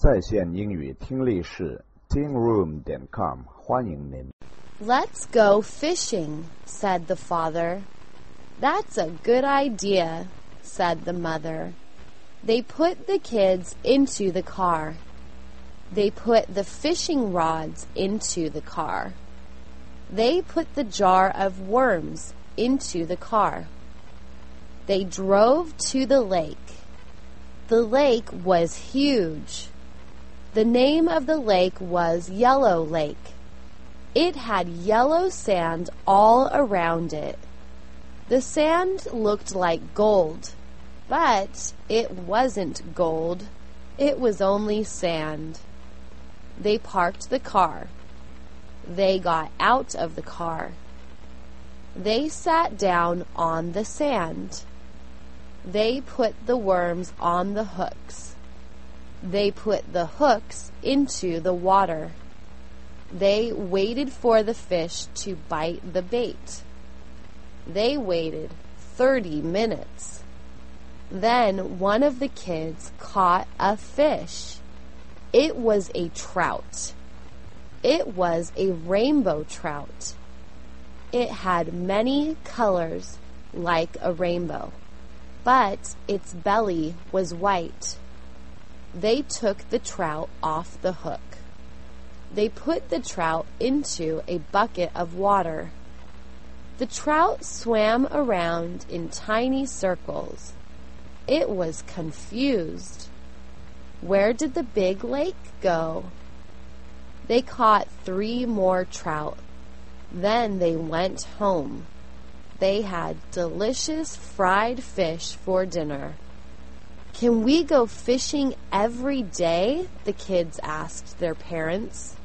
在线英语听力室 tingroom.com 欢迎您。 Let's go fishing, said the father. That's a good idea, said the mother. They put the kids into the car. They put the fishing rods into the car. They put the jar of worms into the car. They drove to the lake. The lake was huge. The name of the lake was Yellow Lake. It had yellow sand all around it. The sand looked like gold, but it wasn't gold. It was only sand. They parked the car. They got out of the car. They sat down on the sand. They put the worms on the hooks. They put the hooks into the water. They waited for the fish to bite the bait. They waited 30 minutes. Then one of the kids caught a fish. It was a trout. It was a rainbow trout. It had many colors like a rainbow, but its belly was white. They took the trout off the hook. They put the trout into a bucket of water. The trout swam around in tiny circles. It was confused. Where did the big lake go? They caught 3 more trout. Then they went home. They had delicious fried fish for dinner. Can we go fishing every day? The kids asked their parents.